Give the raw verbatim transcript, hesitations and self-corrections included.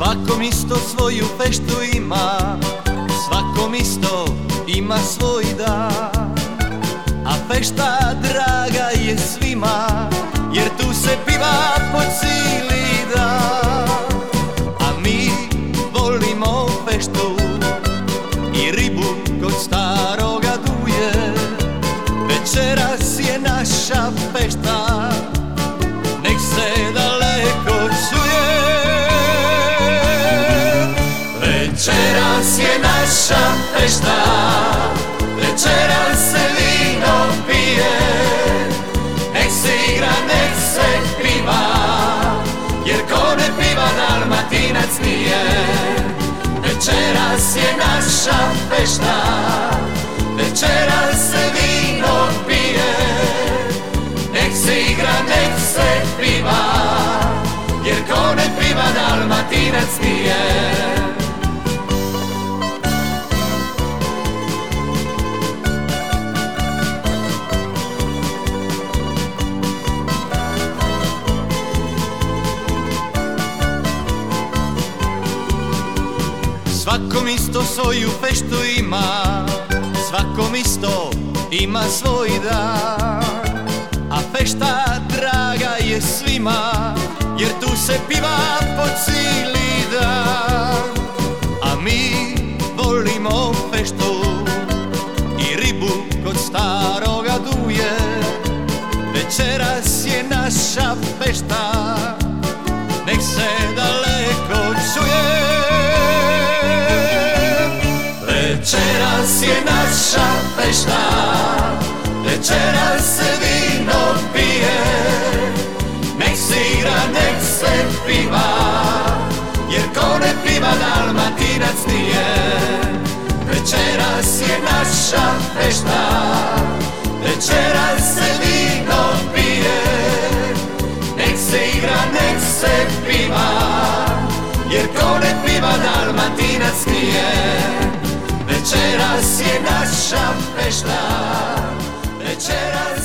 Svakom isto svoju feštu ima, svakom isto ima svoj dan. A fešta draga je svima, jer tu se piva po cijeli dan. A mi volimo feštu i ribu kod staroga Duje. Večeras je naša fešta, nek se daleko čuje. Večeras je naša fešta, večeras se vino pije. Nek se igra, nek se piva, jer ko ne piva Dalmatinac nije. Večeras je naša fešta, večeras se vino pije. Nek se igra, nek se piva, jer ko ne piva Dalmatinac nije. Svakom isto svoju feštu ima, svakom isto ima svoj dan. A fešta draga je svima, jer tu se piva po cijeli dan. A mi volimo feštu i ribu kod staroga Duje. Večeras je naša fešta, nek se daleko čuje. Večeras je naša fešta, večeras se vino pije. Nek se igra, nek se piva, jer ko ne piva Dalmatinac nije. Večeras je naša fešta, večeras se vino pije. Nek se igra, nek se piva, jer ko ne piva Dalmatinac nije. Večeras je naša fešta, večeras